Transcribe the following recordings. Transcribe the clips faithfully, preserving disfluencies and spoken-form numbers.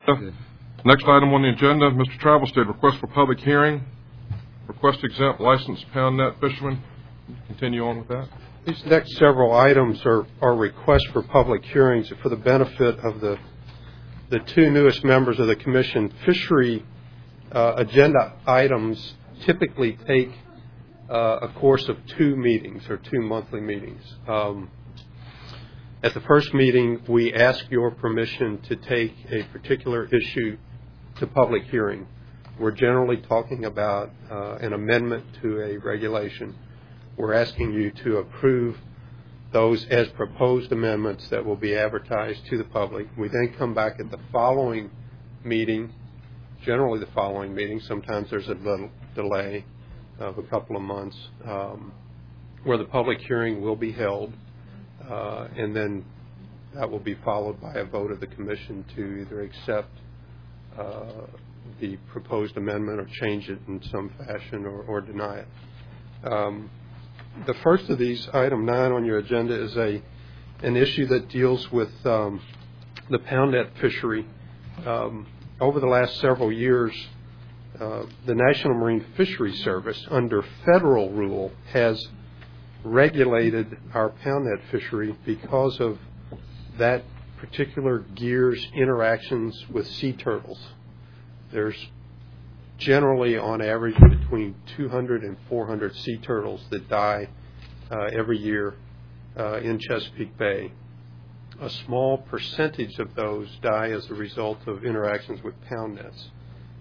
Next item on the agenda, Mister Travelstead, request for public hearing. Request to exempt licensed pound net fishermen. Continue on with that. These next several items are, are requests for public hearings for the benefit of the the two newest members of the Commission. Fishery uh, agenda items typically take uh, a course of two meetings or two monthly meetings. Um, at the first meeting, we ask your permission to take a particular issue to public hearing. We're generally talking about uh, an amendment to a regulation. We're asking you to approve those as proposed amendments that will be advertised to the public. We then come back at the following meeting, generally the following meeting. Sometimes there's a little delay of a couple of months, um, where the public hearing will be held, uh, and then that will be followed by a vote of the Commission to either accept uh, the proposed amendment or change it in some fashion or, or deny it. Um, the first of these, item nine on your agenda, is a an issue that deals with um, the pound net fishery. Um, over the last several years, uh, the National Marine Fisheries Service, under federal rule, has regulated our pound net fishery because of that particular gear's interactions with sea turtles. There's generally, on average, between two hundred and four hundred sea turtles that die uh, every year uh, in Chesapeake Bay. A small percentage of those die as a result of interactions with pound nets.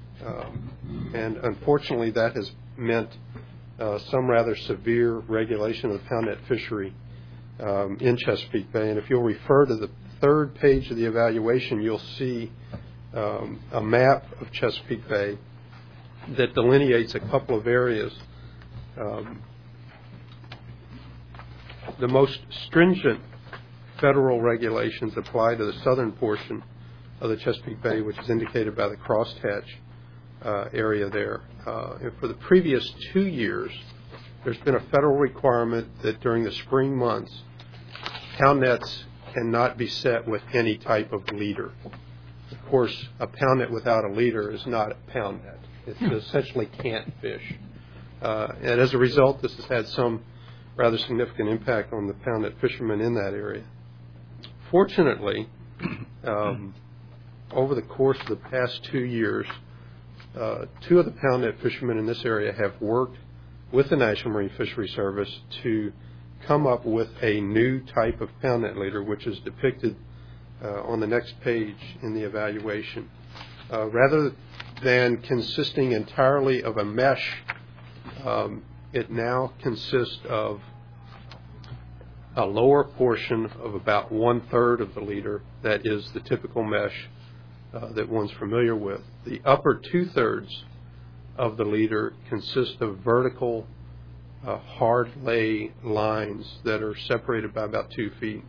Um, and unfortunately, that has meant uh, some rather severe regulation of the pound net fishery um, in Chesapeake Bay. And if you'll refer to the third page of the evaluation, you'll see um, a map of Chesapeake Bay that delineates a couple of areas. Um, the most stringent federal regulations apply to the southern portion of the Chesapeake Bay, which is indicated by the crosshatch uh, area there. Uh, and for the previous two years, there's been a federal requirement that during the spring months, pound nets cannot be set with any type of leader. Of course, a pound net without a leader is not a pound net. It essentially can't fish. Uh, and as a result, this has had some rather significant impact on the pound net fishermen in that area. Fortunately, um, over the course of the past two years, uh, two of the pound net fishermen in this area have worked with the National Marine Fisheries Service to come up with a new type of pound net leader, which is depicted uh, on the next page in the evaluation. Uh, rather than consisting entirely of a mesh, um, it now consists of a lower portion of about one-third of the leader that is the typical mesh uh, that one's familiar with. The upper two-thirds of the leader consist of vertical uh, hard lay lines that are separated by about two feet.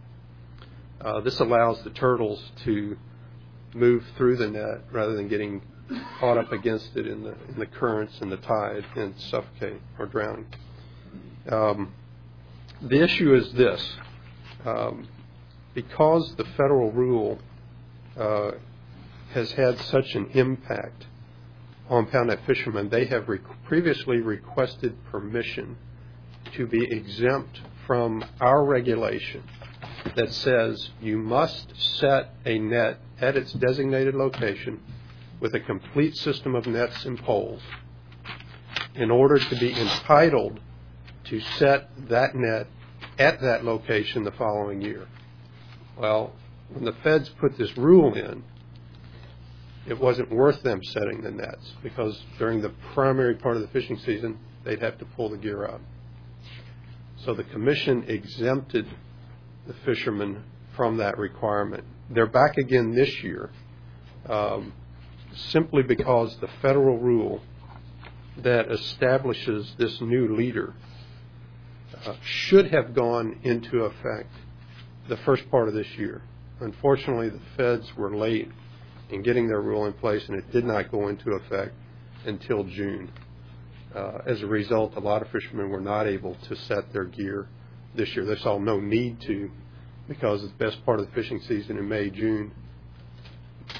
Uh, this allows the turtles to move through the net rather than getting caught up against it in the in the currents and the tide and suffocate or drown. Um, the issue is this. Um, because the federal rule uh, has had such an impact on pound net fishermen, they have rec- previously requested permission to be exempt from our regulation that says you must set a net at its designated location with a complete system of nets and poles in order to be entitled to set that net at that location the following year. Well, when the feds put this rule in, it wasn't worth them setting the nets because during the primary part of the fishing season, they'd have to pull the gear out. So the Commission exempted the fishermen from that requirement. They're back again this year um, simply because the federal rule that establishes this new leader uh, should have gone into effect the first part of this year. Unfortunately, the feds were late in getting their rule in place, and it did not go into effect until June. Uh, as a result, a lot of fishermen were not able to set their gear this year. They saw no need to because it's the best part of the fishing season in May, June.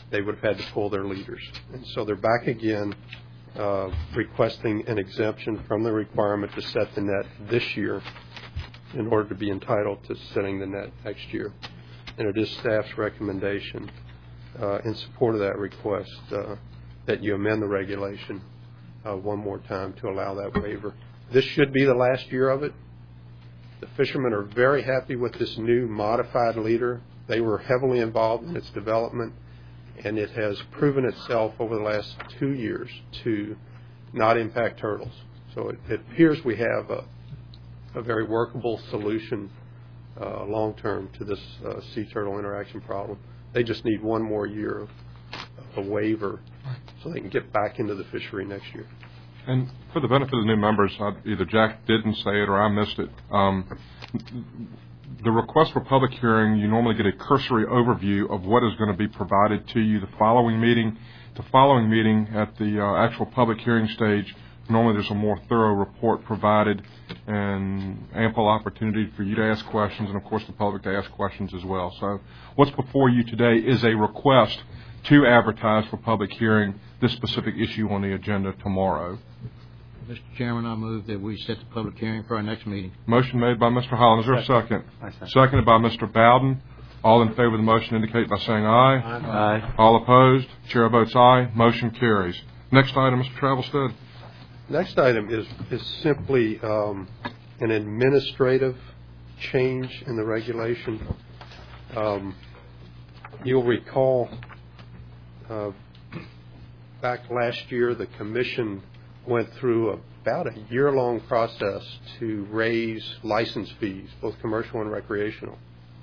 they would have had to pull their leaders. And so they're back again uh, requesting an exemption from the requirement to set the net this year in order to be entitled to setting the net next year. And it is staff's recommendation uh, in support of that request uh, that you amend the regulation uh, one more time to allow that waiver. This should be the last year of it. The fishermen are very happy with this new modified leader. They were heavily involved in its development, and it has proven itself over the last two years to not impact turtles. So it, it appears we have a, a very workable solution uh, long-term to this uh, sea turtle interaction problem. They just need one more year of, of a waiver so they can get back into the fishery next year. And for the benefit of the new members, uh, either Jack didn't say it or I missed it. Um, the request for public hearing, you normally get a cursory overview of what is going to be provided to you the following meeting. The following meeting at the uh, actual public hearing stage, normally there's a more thorough report provided and ample opportunity for you to ask questions and, of course, the public to ask questions as well. So what's before you today is a request to advertise for public hearing this specific issue on the agenda tomorrow. Mister Chairman, I move that we set the public hearing for our next meeting. Motion made by Mister Holland. Is there a second? second. Seconded by Mister Bowden. All in favor of the motion indicate by saying aye. Aye. Aye. All opposed? Chair votes aye. Motion carries. Next item, Mister Travelstead. Next item is, is simply um, an administrative change in the regulation. Um, you'll recall uh, back last year the Commission went through about a year-long process to raise license fees, both commercial and recreational.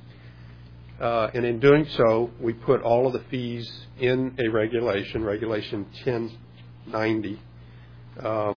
Uh, and in doing so, we put all of the fees in a regulation, Regulation ten ninety. Uh,